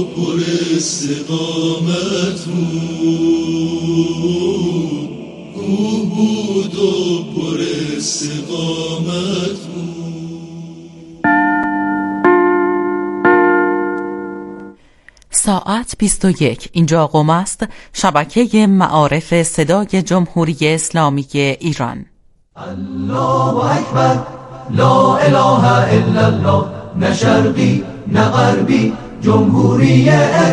پر استقامت بود، کوه بود و پر استقامت بود. ساعت 21. اینجا قم است، شبکه معارف صدای جمهوری اسلامی ایران. الله اکبر، لا اله الا الله، نه شرقی نه غربی، جمهوری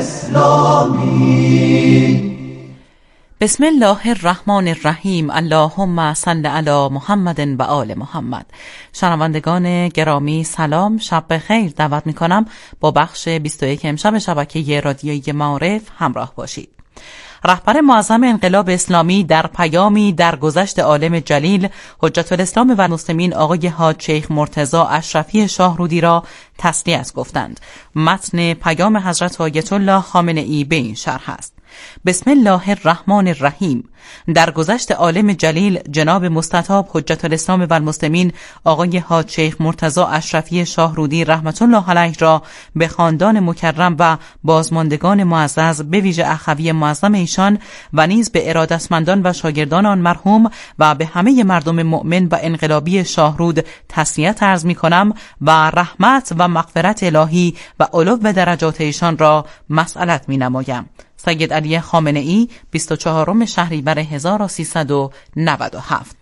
اسلامی. بسم الله الرحمن الرحیم. اللهم صل علی محمد و آل محمد. شنوندگان گرامی سلام، شب بخیر. دعوت میکنم با بخش 21 امشب شبکه رادیویی معارف همراه باشید. رهبر معظم انقلاب اسلامی در پیامی در گذشت عالم جلیل حجت الاسلام و المسلمین آقای حاج شیخ مرتضی اشرفی شاهرودی را تسلیت گفتند. متن پیام حضرت آیت الله خامنه‌ای به این شرح است: بسم الله الرحمن الرحیم. در گذشت عالم جلیل جناب مستطاب حجت الاسلام و المسلمین آقای حاج شیخ مرتضی اشرفی شاهرودی رحمت الله علیه را به خاندان مکرم و بازماندگان معزز به ویژه اخوی معظم ایشان و نیز به ارادتمندان و شاگردان آن مرحوم و به همه مردم مؤمن و انقلابی شاهرود تسلیت عرض می‌کنم و رحمت و مغفرت الهی و علو درجات ایشان را مسئلت می‌نمایم. سید علی خامنه‌ای 24 شهریور 1397.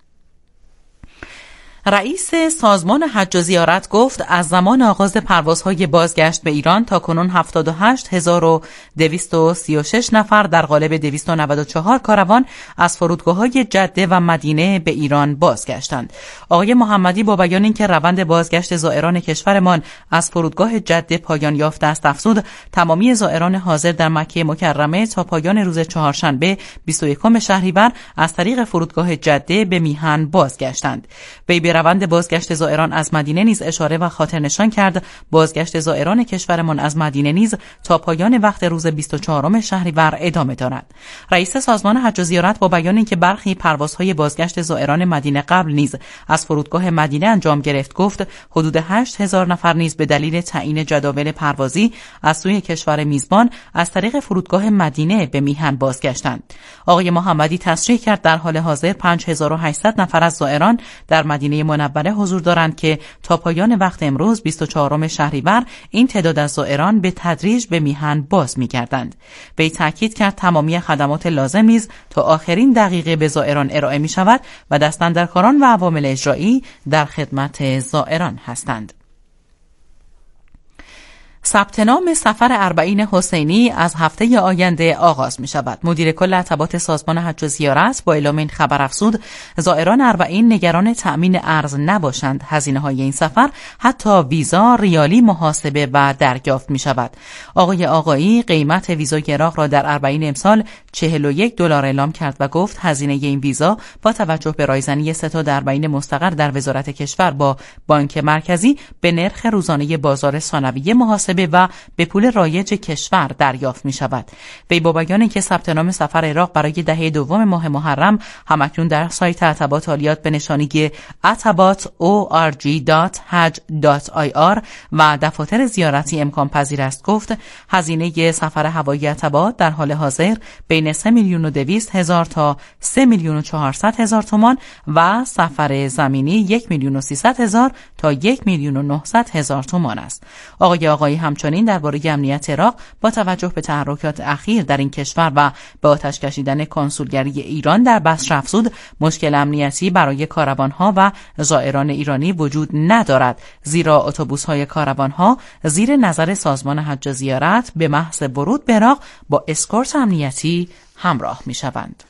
رئیس سازمان حج و زیارت گفت از زمان آغاز پروازهای بازگشت به ایران تا کنون 78236 نفر در قالب 294 کاروان از فرودگاه‌های جده و مدینه به ایران بازگشتند. آقای محمدی با بیان اینکه روند بازگشت زائران کشورمان از فرودگاه جده پایان یافته است افزود تمامی زائران حاضر در مکه مکرمه تا پایان روز چهارشنبه 21 شهریور از طریق فرودگاه جده به میهن بازگشتند. وی روند بازگشت زائران از مدینه نیز اشاره و خاطر نشان کرد بازگشت زائران کشورمان از مدینه نیز تا پایان وقت روز 24 شهریور ادامه دارد. رئیس سازمان حج و زیارت با بیان اینکه برخی پروازهای بازگشت زائران مدینه قبل نیز از فرودگاه مدینه انجام گرفت گفت حدود 8000 نفر نیز به دلیل تعیین جداول پروازی از سوی کشور میزبان از طریق فرودگاه مدینه به میهن بازگشتند. آقای محمدی تصریح کرد در حال حاضر 5800 نفر از زائران در مدینه منوره حضور دارند که تا پایان وقت امروز 24 شهریور این تعداد از زائران به تدریج به میهن باز می‌گردند. وی تاکید کرد تمامی خدمات لازم نیز تا آخرین دقیقه به زائران ارائه می‌شود و دستاندرکاران و عوامل اجرایی در خدمت زائران هستند. ثبت نام سفر اربعین حسینی از هفته آینده آغاز می شود. مدیر کل عتبات سازمان حج و زیارت با اعلام این خبر افزود زائران اربعین نگران تأمین ارز نباشند. هزینه‌های این سفر حتی ویزا ریالی محاسبه و دریافت می شود. آقای آقایی قیمت ویزای عراق را در اربعین امسال $41 اعلام کرد و گفت هزینه این ویزا با توجه به رایزنی ستاد اربعین مستقر در وزارت کشور با بانک مرکزی به نرخ روزانه بازار ثانویه محاسبه و به پول رایج کشور دریافت می شود. وی با بیان که ثبت نام سفر عراق برای دهه دوم ماه محرم همکنون در سایت عتبات عالیات به نشانی atabat.org.haj.ir و دفاتر زیارتی امکان پذیر است گفت هزینه سفر هوایی عتبات در حال حاضر بین 3,200,000 تا 3,400,000 تومان و سفر زمینی 1,300,000 تا 1,900,000 تومان است. آقای آقایی همچنین درباره امنیت عراق با توجه به تحرکات اخیر در این کشور و به آتش کشیدن کنسولگری ایران در بصره افزود مشکل امنیتی برای کاروانها و زائران ایرانی وجود ندارد، زیرا اتوبوس‌های کاروانها زیر نظر سازمان حج و زیارت به محض ورود به عراق با اسکورت امنیتی همراه می‌شوند.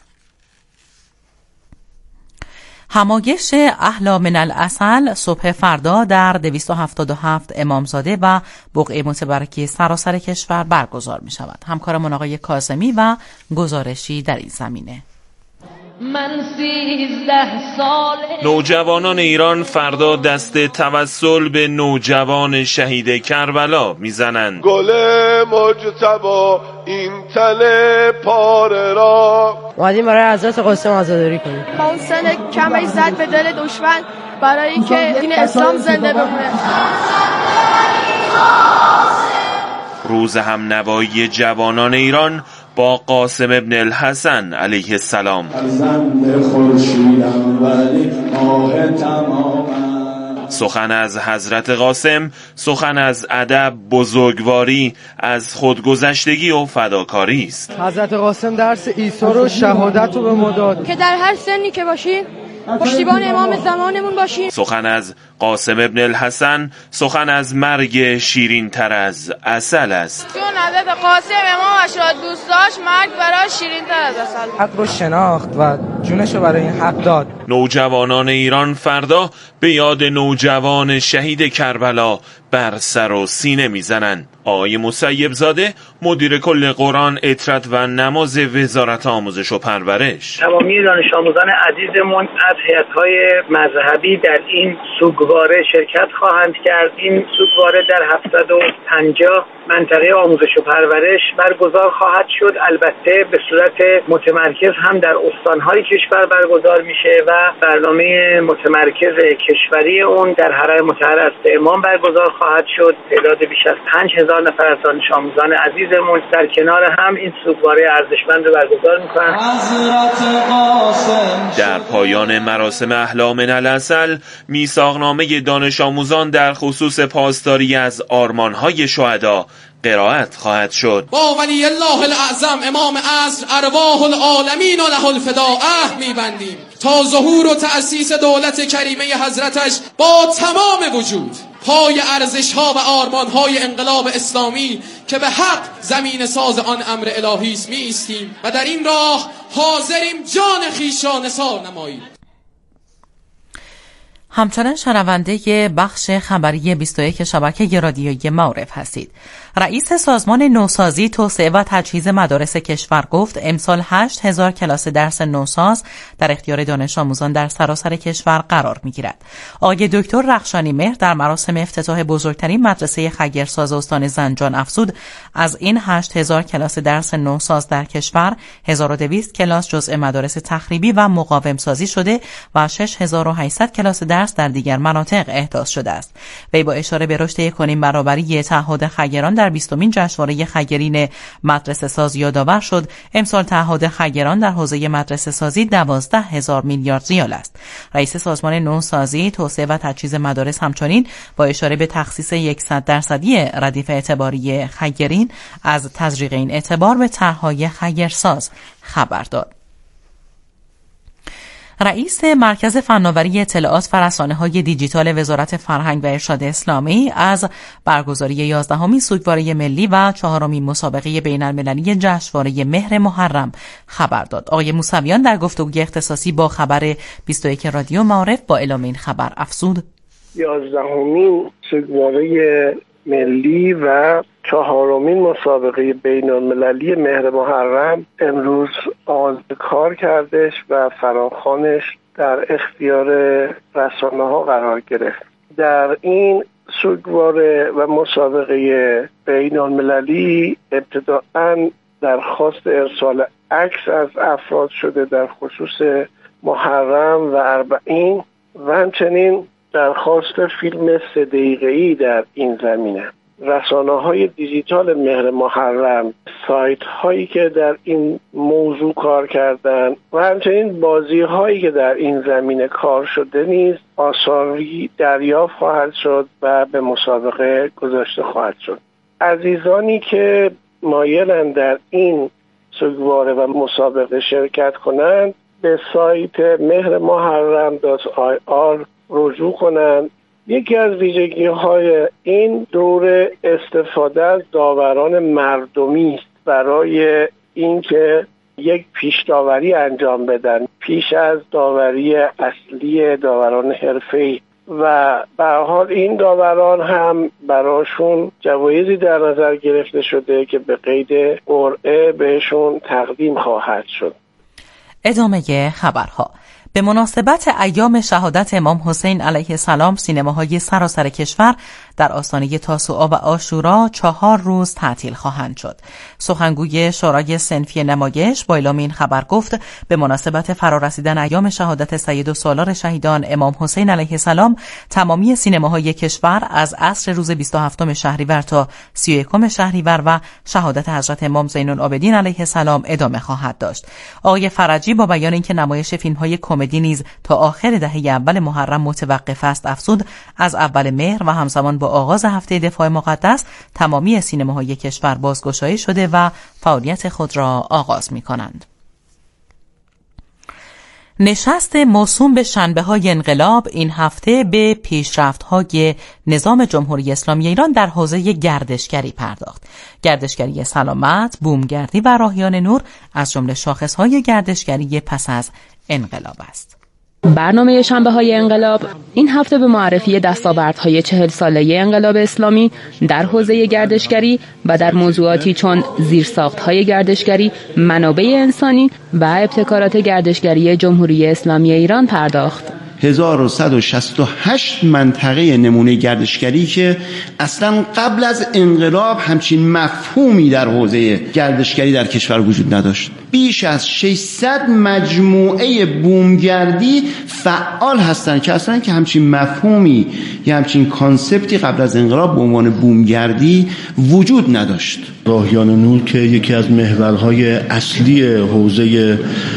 همایش احلی من العسل صبح فردا در 277 امامزاده و بقعه متبرکه سراسر کشور برگزار می شود. همکارمون آقای کاظمی و گزارشی در این زمینه. من 13 ساله. نوجوانان ایران فردا دست توسل به نوجوان شهید کربلا میزنند. گل مجتبی این تله پاره را اومدیم برای حضرت قاسم عزاداری کنیم. محسن کمی زد به دل دشمن برای اینکه دین اسلام زنده بمونه. روز همنوایی جوانان ایران با قاسم ابن الحسن علیه السلام. سخن از حضرت قاسم، سخن از ادب، بزرگواری، از خودگذشتگی و فداکاری است. حضرت قاسم درس عیسی رو، شهادت رو به ما داد که در هر سنی که باشیم پشتیبان امام زمانمون باشیم. سخن از قاسم ابن الحسن، سخن از مرگ شیرین تر از عسل است. چون حضرت قاسم امامش را دوست داشت، مرگ برای شیرین تر از عسل. حق رو شناخت و جونش رو برای این حق داد. نوجوانان ایران فردا به یاد نوجوان شهید کربلا بر سر و سینه میزنند. آقای مسیب زاده، مدیر کل قرآن، اطرت و نماز وزارت آموزش و پرورش: تمامی دانش آموزان عزیزمون از هیئت‌های مذهبی در این سوگواره شرکت خواهند کرد. این سوگواره در 750 منطقه آموزش و پرورش برگزار خواهد شد. البته به صورت متمرکز هم در استان‌های کشور برگزار میشه و برنامه متمرکز کشوری اون در حرم مطهر از امام برگزار خواهد شد. تعداد بیش از 5000 نفر از دانش آموزان عزیزمون در کنار هم این سوگواره ارزشمند رو برگزار میکنن. در پایان مراسم احلا من العسل، میثاقنامه دانش آموزان در خصوص پاسداری از آرمان‌های شهدا قرائت خواهد شد. با ولی الله الاعظم امام عصر ارواح العالمین و له الفداء عهد می‌بندیم تا ظهور و تأسیس دولت کریمه حضرتش با تمام وجود پای ارزش‌ها و آرمان‌های انقلاب اسلامی که به حق زمین ساز آن امر الهی است می‌ایستیم و در این راه حاضریم جان خویش را نثار نماییم. همچنان شنونده بخش خبری 21 شبکه رادیویی معارف هستید. رئیس سازمان نوسازی، توسعه و تجهیز مدارس کشور گفت امسال 8000 کلاس درس نوساز در اختیار دانش آموزان در سراسر کشور قرار می‌گیرد. آقای دکتر رخشانی مهر در مراسم افتتاح بزرگترین مدرسه خیرساز استان زنجان افزود از این 8000 کلاس درس نوساز در کشور 1200 کلاس جزء مدارس تخریبی و مقاوم سازی شده و 6800 کلاس درس در دیگر مناطق احداث شده است. وی با اشاره به رشد 1.5 برابری تعهد خیران در 20مین جشنواره خیرین مدرسه ساز یادآور شد امسال تعهد خیران در حوزه مدرسه سازی 12,000 میلیارد ریال است. رئیس سازمان نوسازی، توسعه و تجهیز مدارس همچنین با اشاره به تخصیص 100% ردیف اعتباری خیرین از تزریق این اعتبار به طرح‌های خیرساز خبر داد. رئیس مرکز فناوری اطلاعات و رسانه‌های دیجیتال وزارت فرهنگ و ارشاد اسلامی از برگزاری 11مین سوگواره ملی و 4مین مسابقه بین‌المللی جشنواره مهر محرم خبر داد. آقای موسویان در گفتگوی اختصاصی با خبر 21 رادیو معارف با اعلام این خبر افزود: 11مین سوگواره ملی و 4مین مسابقه بین‌المللی مهر محرم امروز آغاز کار کردش و فراخوانش در اختیار رسانه‌ها قرار گرفت. در این سوگواره و مسابقه بین‌المللی ابتداءً درخواست ارسال عکس از افراد شده در خصوص محرم و اربعین و همچنین درخواست فیلم 3 دقیقه‌ای در این زمینه. رسانه‌های دیجیتال مهر محرم، سایت‌هایی که در این موضوع کار کردن و همچنین بازی‌هایی که در این زمینه کار شده نیز آثاری دریافت خواهد شد و به مسابقه گذاشته خواهد شد. عزیزانی که مایلند در این سوگواره و مسابقه شرکت کنند به سایت mehrmoharram.ir رجوع کنند. یکی از ویژگی‌های این دوره استفاده از داوران مردمی است برای اینکه یک پیش داوری انجام بدن پیش از داوری اصلی داوران حرفه‌ای و به هر حال این داوران هم براشون جوایزی در نظر گرفته شده که به قید قرعه بهشون تقدیم خواهد شد. ادامه خبرها. به مناسبت ایام شهادت امام حسین علیه السلام سینماهای سراسر کشور در آستانه تاسوعا و عاشورا 4 روز تعطیل خواهند شد. سخنگوی شورای صنفی نمایش با اعلام این خبر گفت به مناسبت فرارسیدن ایام شهادت سید السالار شهیدان امام حسین علیه السلام تمامی سینماهای کشور از عصر روز 27 شهریور تا 31 شهریور و شهادت حضرت امام زین العابدین علیه السلام ادامه خواهد داشت. آقای فرجی با بیان اینکه نمایش فیلم‌های کمدی نیز تا آخر دهه اول محرم متوقف است افزود از اول مهر و همزمان با آغاز هفته دفاع مقدس تمامی سینماهای کشور بازگشایی شده و فعالیت خود را آغاز می‌کنند. نشست موسوم به شنبه‌های انقلاب این هفته به پیشرفت‌های نظام جمهوری اسلامی ایران در حوزه گردشگری پرداخت. گردشگری سلامت، بومگردی و راهیان نور از جمله شاخص‌های گردشگری پس از انقلاب است. برنامه شنبه‌های انقلاب این هفته به معرفی دستاوردهای 40 ساله انقلاب اسلامی در حوزه گردشگری و در موضوعاتی چون زیرساخت‌های گردشگری، منابع انسانی و ابتکارات گردشگری جمهوری اسلامی ایران پرداخت. 1168 منطقه نمونه گردشگری که اصلا قبل از انقلاب همچین مفهومی در حوزه گردشگری در کشور وجود نداشت. بیش از 600 مجموعه بومگردی فعال هستند که اصلا که همچین مفهومی یا همچین کانسپتی قبل از انقلاب به عنوان بومگردی وجود نداشت. راهیان نور که یکی از محورهای اصلی حوزه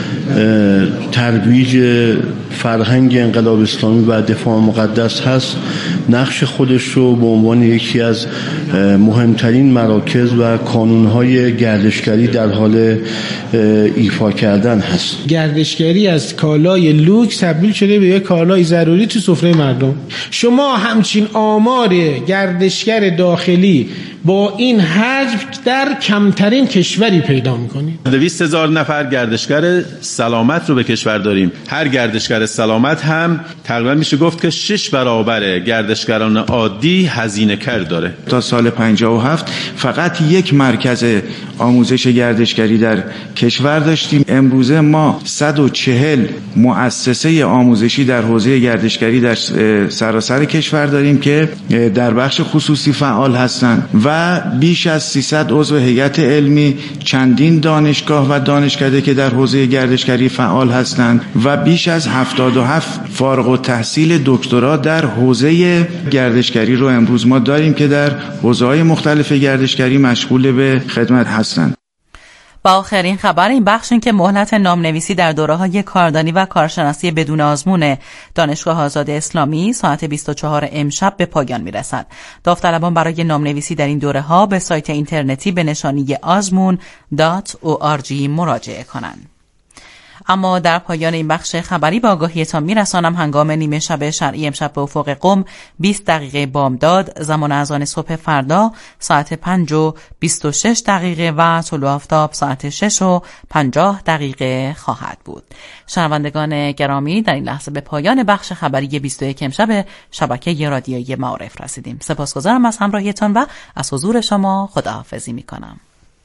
ترویج فرهنگ انقلاب اسلامی و دفاع مقدس هست، نقش خودش رو به عنوان یکی از مهمترین مراکز و کانونهای گردشگری در حال ایفا کردن هست. گردشگری از کالای لوکس تبدیل شده به یک کالای ضروری تو سفره مردم. شما همچین آمار گردشگر داخلی با این حجم در کمترین کشوری پیدا می‌کنید. 200,000 نفر گردشگر سلامت رو به کشور داریم. هر گردشگر سلامت هم تقریبا میشه گفت که 6 برابر گردشگران عادی هزینه کار داره. تا سال 57 فقط یک مرکز آموزش گردشگری در کشور داشتیم. امروزه ما 140 مؤسسه آموزشی در حوزه گردشگری در سراسر کشور داریم که در بخش خصوصی فعال هستند و بیش از 300 عضو هیئت علمی، چندین دانشگاه و دانشکده که در حوزه گردشگری فعال هستند و بیش از 77 فارغ التحصیل دکترا در حوزه گردشگری رو امروز ما داریم که در حوزه‌های مختلف گردشگری مشغول به خدمت هستند. با آخرین خبر این بخش این که مهلت نامنویسی در دوره‌های کاردانی و کارشناسی بدون آزمون دانشگاه آزاد اسلامی ساعت 24 امشب به پایان میرسد. داوطلبان برای نامنویسی در این دوره‌ها به سایت اینترنتی به نشانی azmoon.org مراجعه کنند. اما در پایان این بخش خبری به آگاهیتان میرسانم هنگام نیمه شب شرعی امشب به افق قم 20 دقیقه بامداد، زمان اذان صبح فردا ساعت 5:26 و طلوع آفتاب ساعت 6:50 خواهد بود. شنوندگان گرامی، در این لحظه به پایان بخش خبری 21 امشب شبکه رادیویی معارف رسیدیم. سپاسگزارم از همراهیتان و از حضور شما خداحافظی میکنم.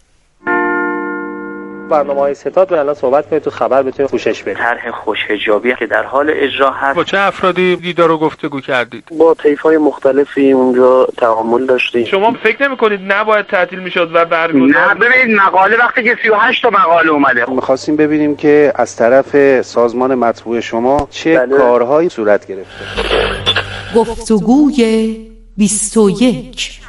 برنامه‌های ستاد رو الان صحبت کنید تو خبر بتونید پوشش بدید. طرح خوش‌حجابی که در حال اجرا هست. با چه افرادی دیدار و گفتگو کردید؟ با طیف‌های مختلفی اونجا تعامل داشتیم. شما فکر نمی‌کنید نباید تعطیل می‌شد و برگزار؟ نه ببینید مقاله وقتی که 38 تا مقاله اومده. می‌خواستیم ببینیم که از طرف سازمان مطبوع شما چه کارهایی صورت گرفته. گفتگوی 21.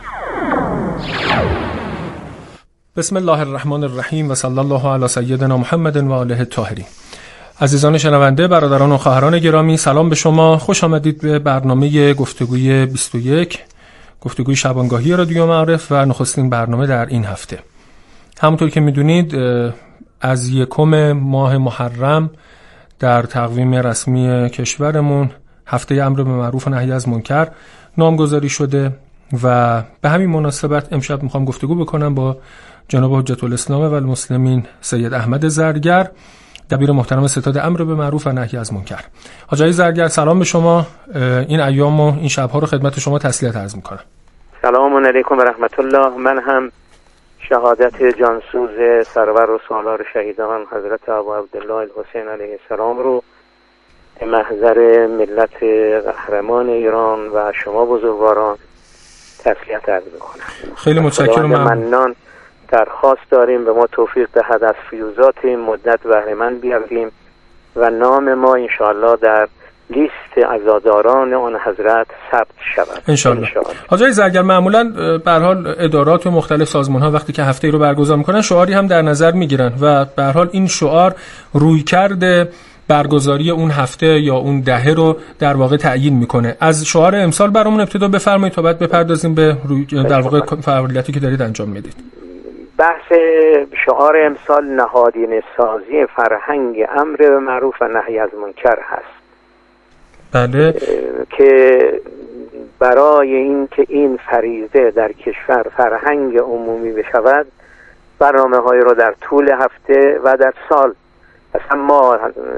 بسم الله الرحمن الرحیم و صلی الله علی سیدنا محمد و آله الطاهرین. عزیزان شنونده، برادران و خواهران گرامی، سلام به شما. خوش آمدید به برنامه گفتگوی 21، گفتگوی شبانگاهی رادیو معارف و نخستین برنامه در این هفته. همونطور که میدونید از 1 ماه محرم در تقویم رسمی کشورمون هفته امر به معروف و نهی از منکر نامگذاری شده و به همین مناسبت امشب میخوام گفتگو بکنم با جناب حجت الاسلام و المسلمین سید احمد زرگر، دبیر محترم ستاد امر به معروف و نهی از منکر. حاجی زرگر، سلام به شما. این ایام و این شب‌ها رو خدمت شما تسلیت عرض میکنم. سلام علیکم و رحمت الله. من هم شهادت جانسوز سرور و سالار شهیدان حضرت ابو عبدالله الحسین علیه السلام رو به محضر ملت قهرمان ایران و شما بزرگواران تسلیت عرض میکنم. خیلی متشکرم. ممنون. درخواست داریم به ما توفیق دهد از فیوزات این مدت بهره مند بیابیم و نام ما انشاءالله در لیست عزاداران آن حضرت ثبت شود انشاءالله. حاجی زرگر، معمولا به هر حال ادارات و مختلف سازمان ها وقتی که هفته ای رو برگزار میکنن شعاری هم در نظر میگیرن و به هر حال این شعار رویکرد برگزاری اون هفته یا اون دهه رو در واقع تعیین میکنه. از شعار امسال برامون ابتدا بفرمایید تا بعد بپردازیم به در واقع فعالیتی که دارید انجام میدید. بحث شعار امسال نهادینه سازی فرهنگ امر به معروف و نهی از منکر هست. بله. که برای اینکه این فریضه در کشور فرهنگ عمومی بشود برنامه‌هایی رو در طول هفته و در سال اصلا ما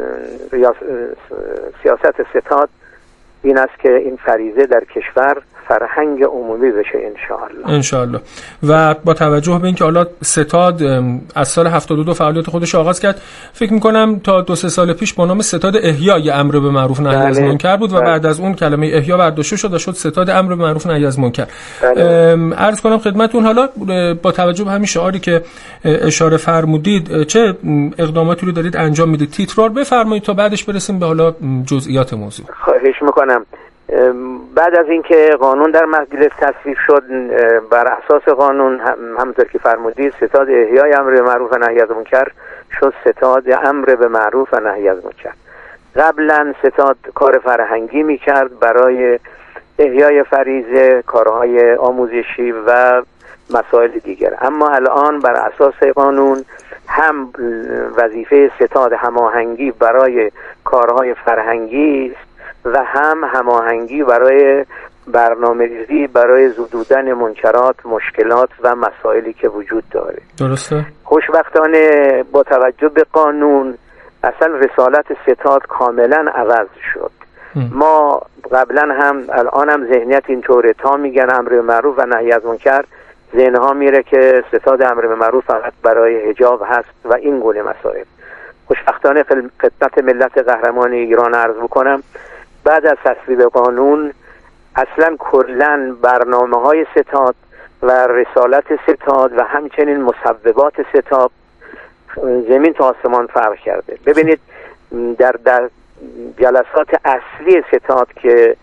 سیاست ستاد این است که این فریضه در کشور فرهنگ عمومی بشه انشاءالله. و با توجه به اینکه حالا ستاد از سال 72 فعالیت خودش آغاز کرد، فکر میکنم تا 2-3 سال پیش با نام ستاد احیای امر به معروف نهی از منکر بود و بعد از اون کلمه احیا برداشته شد و شد ستاد امر به معروف نهی از منکر. عرض کنم خدمتتون حالا با توجه به همین شعاری که اشاره فرمودید چه اقداماتی رو دارید انجام میدید؟ تیترار بفرمایید تا بعدش برسیم به حالا جزئیات موضوع. خواهش میکنم. بعد از اینکه قانون در مجلس تصویب شد، بر اساس قانون همونطور که فرمودید ستاد احیای امر به معروف و نهی از منکر شد ستاد امر به معروف و نهی از منکر. قبلا ستاد کار فرهنگی میکرد برای احیای فریضه، کارهای آموزشی و مسائل دیگر، اما الان بر اساس قانون هم وظیفه ستاد هماهنگی برای کارهای فرهنگی و هم هماهنگی برای برنامه‌ریزی برای زدودن منکرات، مشکلات و مسائلی که وجود داره. درسته؟ خوشبختانه با توجه به قانون اصلا رسالت ستاد کاملا عوض شد. ما قبلا هم الان هم ذهنیت اینطوره، تا میگن امر به معروف و نهی از منکر ذهنها میره که ستاد امر به معروف فقط برای حجاب هست و این گونه مسائل. خوشبختانه خدمت ملت قهرمان ایران عرض بکنم بعد از تصویب قانون اصلا کلن برنامه‌های ستاد و رسالت ستاد و همچنین مصوبات ستاد زمین تا آسمان فرق کرده. ببینید در جلسات اصلی ستاد که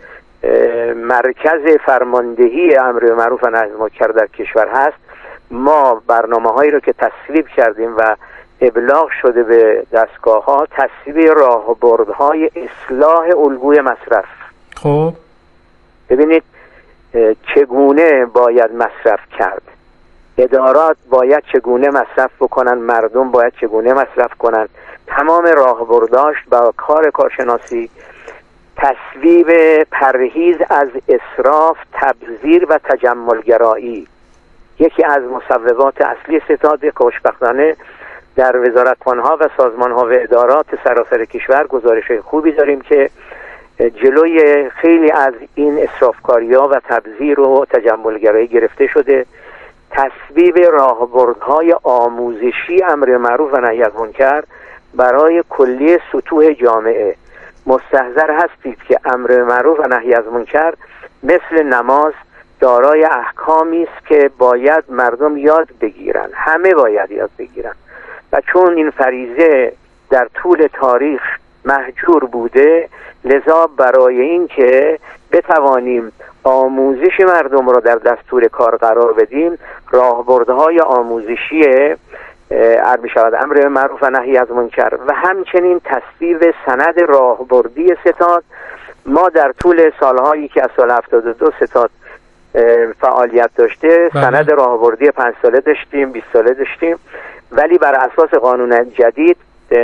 مرکز فرماندهی امر به معروف و نهی از منکر در کشور هست، ما برنامه‌هایی رو که تصویب کردیم و ابلاغ شده به دستگاه‌ها، تصویب راهبردهای اصلاح الگوی مصرف. خب ببینید چگونه باید مصرف کرد، ادارات باید چگونه مصرف بکنن، مردم باید چگونه مصرف کنن، تمام راهبرداش با کارشناسی، تصویب پرهیز از اسراف، تبذیر و تجملگرایی یکی از مصوبات اصلی ستاد. خوشبختانه در وزارتخانه‌ها و سازمان‌ها و ادارات سراسر کشور گزارش خوبی داریم که جلوی خیلی از این اسرافکاری‌ها و تبذیر و تجملگرایی گرفته شده. تصویب راهبردهای آموزشی امر معروف و نهی از منکر برای کلیه سطوح جامعه. مستحضر هستید که امر معروف و نهی از منکر مثل نماز دارای احکامی است که باید مردم یاد بگیرن، همه باید یاد بگیرن و چون این فریضه در طول تاریخ مهجور بوده، لذا برای این که بتوانیم آموزش مردم را در دستور کار قرار بدیم، راهبردهای آموزشی امر معروف و نهی از منکر و همچنین تصویب سند راهبردی ستاد. ما در طول سالهایی که از سال 72 ستاد فعالیت داشته سند راهبردی 5 ساله داشتیم، 20 ساله داشتیم، ولی بر اساس قانون جدید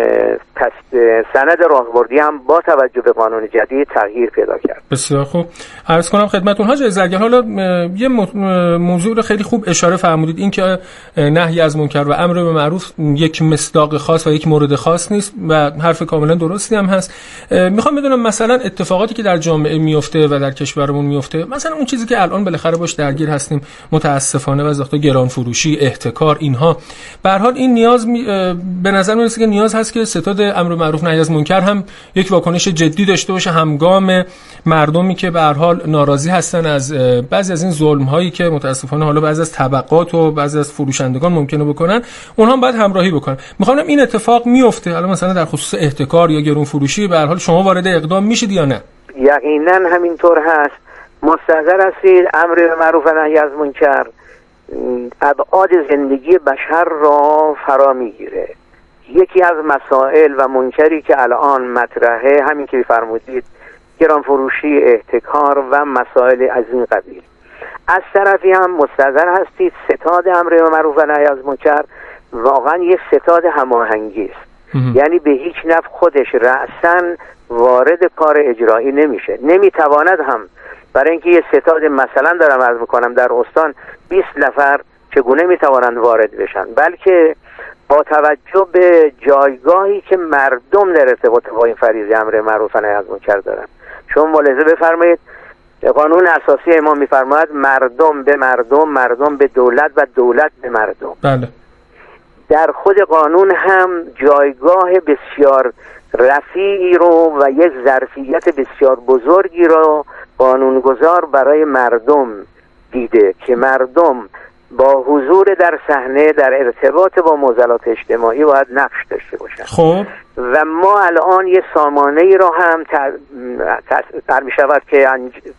سند راهبردی هم با توجه به قانون جدید تغییر پیدا کرد. بسیار خوب. عرض کنم خدمتتون حاج زرگر، حالا یه موضوع رو خیلی خوب اشاره فرمودید، این که نهی از منکر و امر به معروف یک مصداق خاص و یک مورد خاص نیست و حرف کاملا درستی هم هست. میخوام بدونم مثلا اتفاقاتی که در جامعه میفته و در کشورمون میفته، مثلا اون چیزی که الان بالاخره باش درگیر هستیم متاسفانه و گران فروشی، احتکار، اینها به هر حال این نیاز به نظر میاد که نیاز هست که ستاد امر معروف نهی از منکر هم یک واکنش جدی داشته باشه همگام مردمی که به هر حال ناراضی هستن از بعضی از این ظلم‌هایی که متاسفانه حالا بعضی از طبقات و بعضی از فروشندگان ممکنه بکنن، اونها هم باید همراهی بکنن. میخوام این اتفاق میفته الان مثلا در خصوص احتکار یا گرون فروشی به هر حال شما وارد اقدام میشید یا نه؟ یقینا همینطور هست. مستحضر هستید امر معروف و نهی از منکر ابعاد زندگی بشر را فرا میگیره. یکی از مسائل و منکری که الان مطرحه همین که فرمودید، گران فروشی، احتکار و مسائل از این قبیل. از طرفی هم مستحضر هستید ستاد امر معروف و نهی از منکر واقعا یه ستاد هماهنگی است. یعنی به هیچ نفع خودش رأساً وارد کار اجرایی نمیشه، نمیتواند هم. برای اینکه یه ستاد مثلا دارم عرض میکنم در استان 20 نفر چگونه میتوانند وارد بشن، بلکه با توجه به جایگاهی که مردم در ارتباط با این فریضه امر معروف و نهی از منکر دارن. شما ملاحظه بفرمایید قانون اساسی ما میفرماید مردم به مردم، مردم به دولت و دولت به مردم. بله. در خود قانون هم جایگاه بسیار رفیعی رو و یک ظرفیت بسیار بزرگی رو قانونگذار برای مردم دیده که مردم با حضور در صحنه در ارتباط با معضلات اجتماعی باید نقش داشته باشن. خب و ما الان یه سامانه‌ای رو هم تر می شود که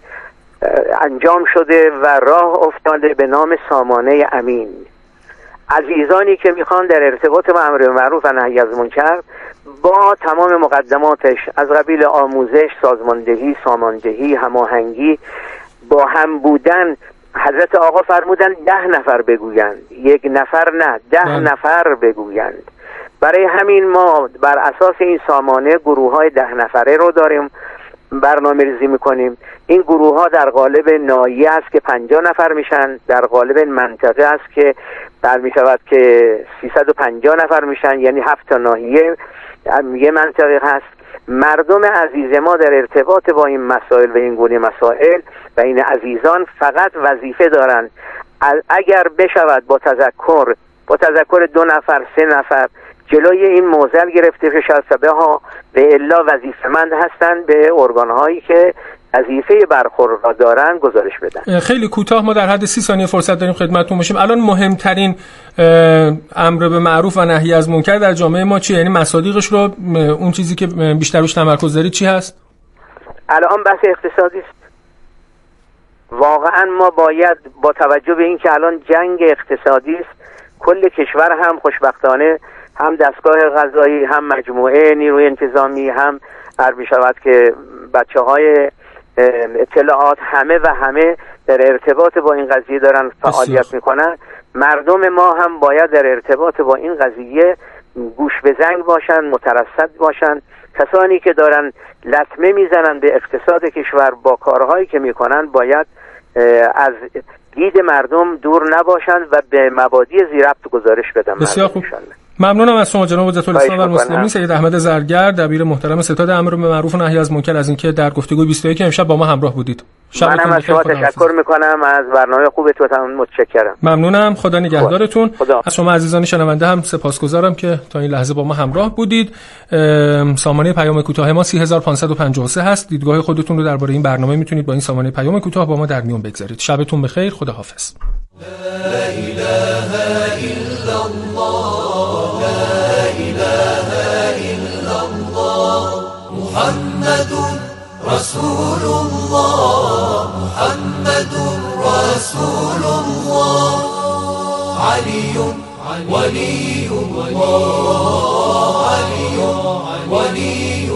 انجام شده و راه افتاده به نام سامانه امین. عزیزانی که میخوان در ارتباط با امر معروف و نهی از منکر با تمام مقدماتش از قبیل آموزش، سازماندهی، ساماندهی، هماهنگی، با هم بودن، حضرت آقا فرمودن 10 نفر بگویند، 1 نفر نه 10 نفر بگویند. برای همین ما بر اساس این سامانه گروه‌های 10 نفره رو داریم برنامه ریزی میکنیم. این گروه ها در قالب ناحیه است که 50 نفر میشن، در قالب منطقه است که در میشود که 350 نفر میشن، یعنی 7 تا ناحیه یه منطقه هست. مردم عزیز ما در ارتباط با این مسائل و این گونه مسائل و این عزیزان فقط وظیفه دارن اگر بشود با تذکر 2 نفر 3 نفر جلوی این معضل گرفته بشه ها به الا وظیفه‌مند هستند به ارگان‌هایی که وظیفه برخورد را دارن گزارش بدن. خیلی کوتاه، ما در حد 30 ثانیه فرصت داریم خدمتتون باشیم. الان مهمترین امر به معروف و نهی از منکر در جامعه ما چیه؟ یعنی مصادیقش رو، اون چیزی که بیشتر روش تمرکز دارید چی هست؟ الان بحث اقتصادی است. واقعا ما باید با توجه به این که الان جنگ اقتصادی است، کل کشور هم خوشبختانه هم دستگاه قضایی، هم مجموعه نیروی انتظامی، هم عربی شود که بچه‌های اطلاعات، همه در ارتباط با این قضیه دارن فعالیت میکنن. مردم ما هم باید در ارتباط با این قضیه گوش به زنگ باشن، مترصد باشن. کسانی که دارن لطمه میزنن به اقتصاد کشور با کارهایی که میکنن باید از دید مردم دور نباشند و به مبادی ذی‌ربط گزارش بدن. بسیار خوب. ممنونم از شما جناب حجت الاسلام والمسلمین سید احمد زرگر، دبیر محترم ستاد امر به معروف و نهی از منکر، از اینکه در گفتگوی 21 امشب با ما همراه بودید. منم از شما تشکر میکنم، از برنامه خوبتون متشکرم. ممنونم، خدا نگهدارتون. از شما عزیزان شنونده هم سپاسگزارم که تا این لحظه با ما همراه بودید. سامانه پیام کوتاه ما 3553 هست. دیدگاه خودتون رو درباره این برنامه میتونید با این سامانه پیام کوتاه با ما در میون بگذارید. شبتون بخیر، خداحافظ. لا إله إلا الله لا إله إلا الله محمد رسول الله محمد رسول الله علي ولي الله علي ولي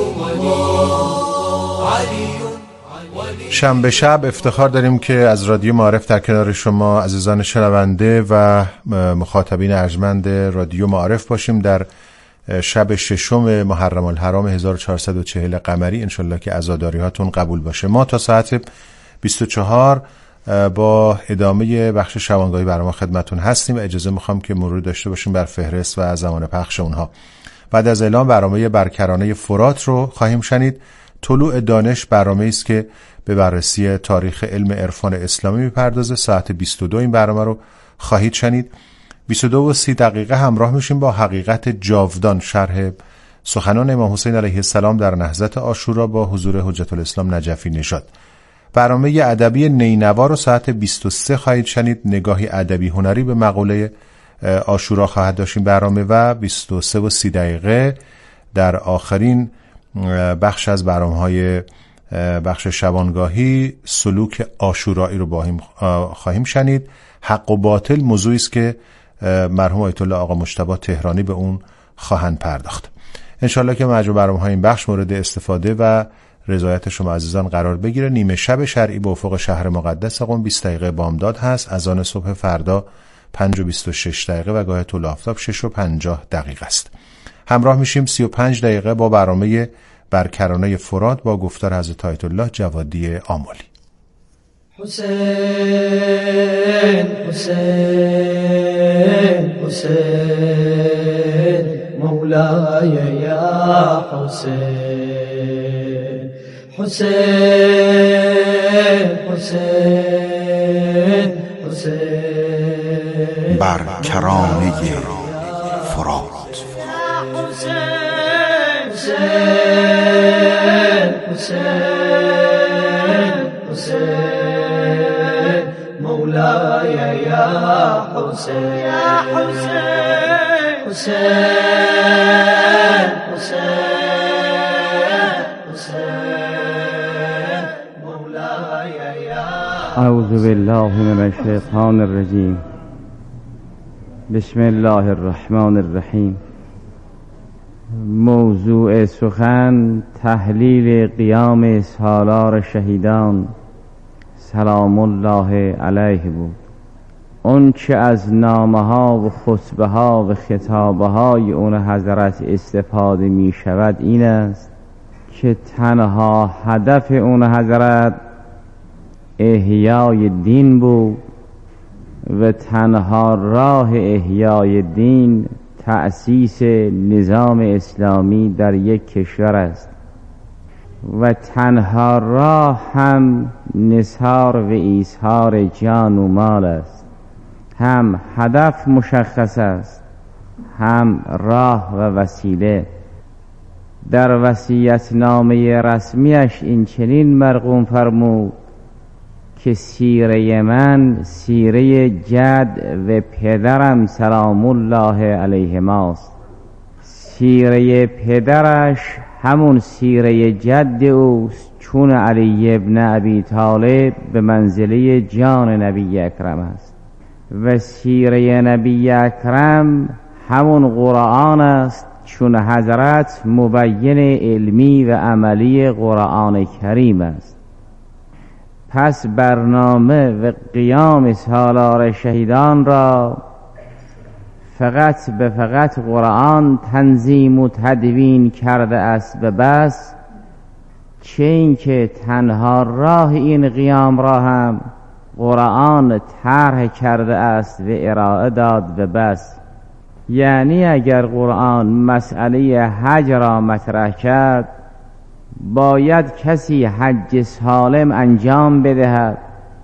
الله علي. شنبه شب افتخار داریم که از رادیو معارف در کنار شما عزیزان شنونده و مخاطبین ارجمند رادیو معارف باشیم در شب 6 محرم الحرام 1440 قمری. انشالله که عزاداری هاتون قبول باشه. ما تا ساعت 24 با ادامه بخش شبانگاهی برنامه خدمتون هستیم و اجازه میخوام که مرور داشته باشیم بر فهرست و زمان پخش اونها. بعد از اعلام برنامه برکرانه فرات رو خواهیم شنید. طلوع دانش برنامه است که به بررسی تاریخ علم عرفان اسلامی میپردازه. ساعت 22 این برنامه رو خواهید شنید. 22:30 همراه میشیم با حقیقت جاودان، شرح سخنان امام حسین علیه السلام در نهضت عاشورا با حضور حجت الاسلام نجفی نژاد. برنامه ادبی نینوا رو ساعت 23 خواهید شنید. نگاهی ادبی هنری به مقوله عاشورا خواهد داشتیم برنامه و 23:30 در آخرین بخش از برنامه‌های بخش شبانگاهی سلوک عاشورایی رو با هم خواهیم شنید. حق و باطل موضوعی است که مرحوم آیت الله آقا مجتبی تهرانی به اون خواهند پرداخت. انشالله که مجموع برنامه‌های این بخش مورد استفاده و رضایت شما عزیزان قرار بگیره. نیمه شب شرعی به افق شهر مقدس قم 20 دقیقه بامداد هست. اذان صبح فردا 5:26 و گاه طلوع آفتاب 6:50 است. همراه میشیم 35 دقیقه با برنامه بر کرانه فرات با گفتار حضرت آیت الله جوادی آملی. حسین حسین حسین مولای یا حسین حسین حسین حسین بر کرانه فرات. حسین حسین مولای یا حسین حسین حسین حسین مولای یا. اعوذ بالله من الشیطان الرجیم. بسم الله الرحمن الرحیم. موضوع سخن تحلیل قیام سالار شهیدان سلام الله علیه بود. اون چه از نامه ها و خطبه ها و خطابه های اون حضرت استفاده می شود این است که تنها هدف اون حضرت احیای دین بود و تنها راه احیای دین تأسیس نظام اسلامی در یک کشور است و تنها راه هم نثار و ایثار جان و مال است. هم هدف مشخص است، هم راه و وسیله. در وصیت‌نامه رسمیش این چنین مرقوم فرمود که سیره من سیره جد و پدرم سلام الله علیهماست. سیره پدرش همون سیره جد اوست، چون علی ابن ابی طالب به منزله جان نبی اکرم است و سیره نبی اکرم همون قرآن است، چون حضرت مبین علمی و عملی قرآن کریم است. پس برنامه و قیام سالار شهیدان را فقط به فقط قرآن تنظیم و تدوین کرده است و بس، چه این که تنها راه این قیام را هم قرآن طرح کرده است و ارائه داد و بس. یعنی اگر قرآن مسئله حج را مطرح کرد، باید کسی حج سالم انجام بدهد،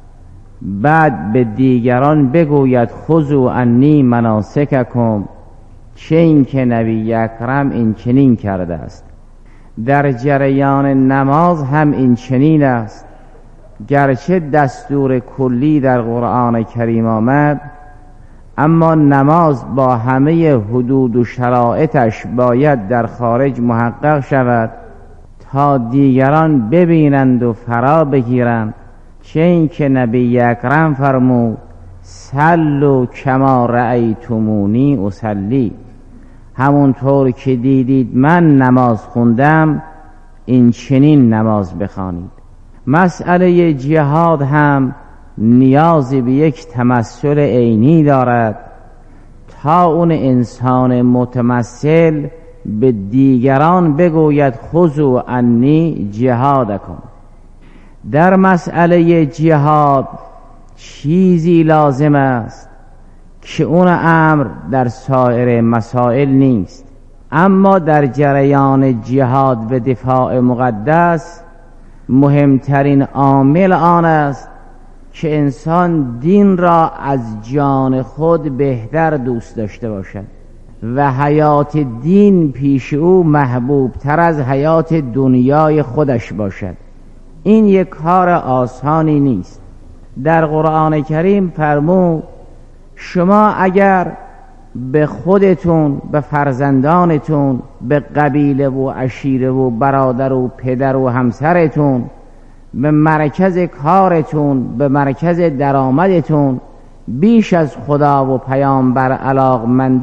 بعد به دیگران بگوید خذوا عنی مناسککم، چه این که نبی اکرم این چنین کرده است. در جریان نماز هم این چنین است، گرچه دستور کلی در قرآن کریم آمد، اما نماز با همه حدود و شرایطش باید در خارج محقق شود تا دیگران ببینند و فرا بگیرند. چه این که نبی اکرم فرمود صلوا کما رأیتمونی اصلی، همونطور که دیدید من نماز خوندم این چنین نماز بخوانید. مسئله جهاد هم نیازی به یک تمثل عینی دارد تا اون انسان متمثل به دیگران بگوید خذوا عنی جهادکم. در مسئله جهاد چیزی لازم است که اون امر در سایر مسائل نیست، اما در جریان جهاد و دفاع مقدس مهمترین عامل آن است که انسان دین را از جان خود بهتر دوست داشته باشد. و حیات دین پیش او محبوب تر از حیات دنیای خودش باشد. این یک کار آسانی نیست. در قرآن کریم فرمود شما اگر به خودتون، به فرزندانتون، به قبیله و عشیره و برادر و پدر و همسرتون، به مرکز کارتون، به مرکز درآمدتون بیش از خدا و پیامبر علاقمندی